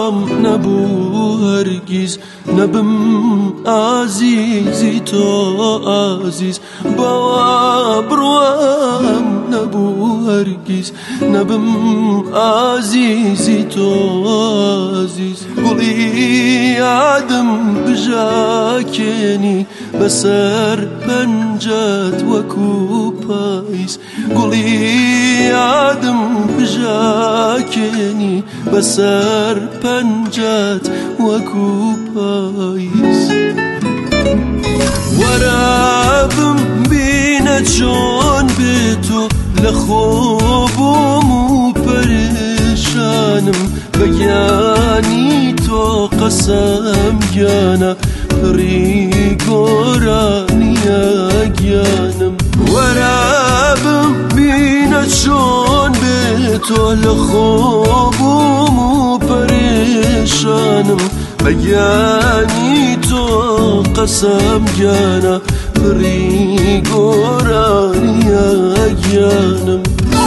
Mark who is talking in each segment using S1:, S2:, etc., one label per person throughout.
S1: بروام نبو هرگیز، نبم عزیزی تو عزیز. بروام نبو هرگیز، نبم عزیزی تو عزیز. گلی عدم بجاکینی بسر پنجت وکو پاییز. گلی عدم بجاکینی بسر پنجت وکو پاییز. ورابم بینه چون به تو لخوبم و پریشانم. بگیانی تو قسم گیانه پری گورانی اگیانم. ورابم بینه چون به تو لخوبم و پریشانم. بگیانی تو قسم گیانه پری گورانی اگیانم.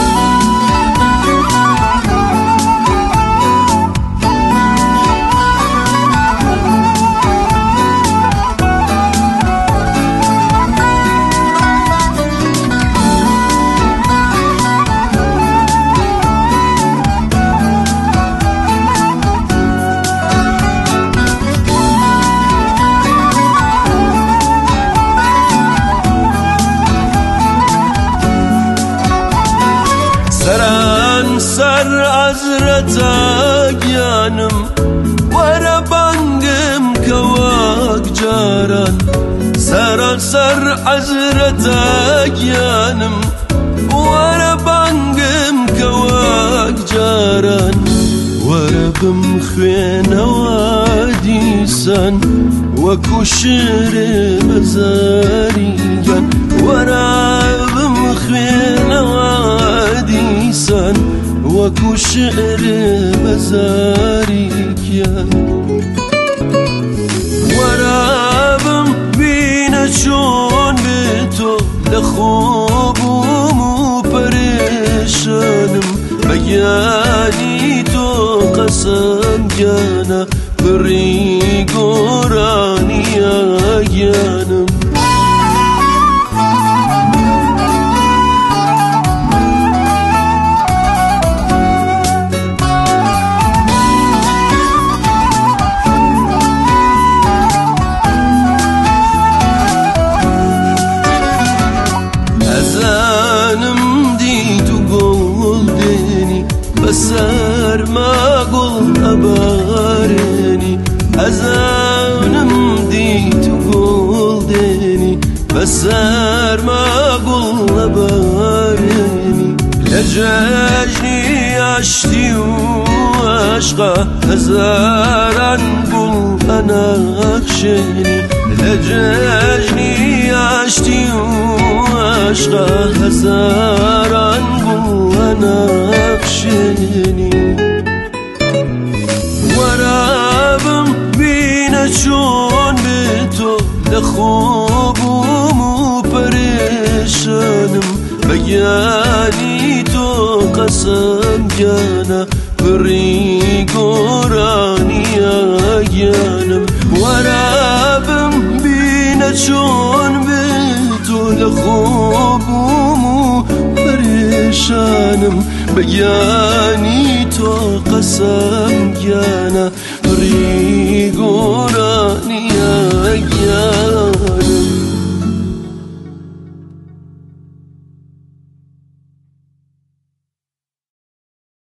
S1: سر عزرتا گیانم ورا بانگم کواک جاران. سر عزرتا گیانم ورا بانگم کواک جاران. ورا بمخوین وادیسان وکو شیر مزاریان. ورا بمخوین وادیسان وکو شعر مزاریکیان. ورابم بینه چون به تو لخوبم و پریشانم. بگیانی تو قسم گیانه پری گورانی اگیانم. بسر ما قل أبارني أزانم ديت قل ديني. بسر ما قل أبارني لجاجني عشتي وعشقه هزاران قل أنا أخشيني. لجاجني عشتي وعشقه هزاران قل أنا أخشيني. ورابم بینه چون به تو لخوبم و پریشانم. بگیانی تو قسم گیانه پری گورانی اگیانم. ورابم بینه چون به تو لخوبم و پریشانم. بگیانی تو قسم گیانه پری گورانی اگیانم.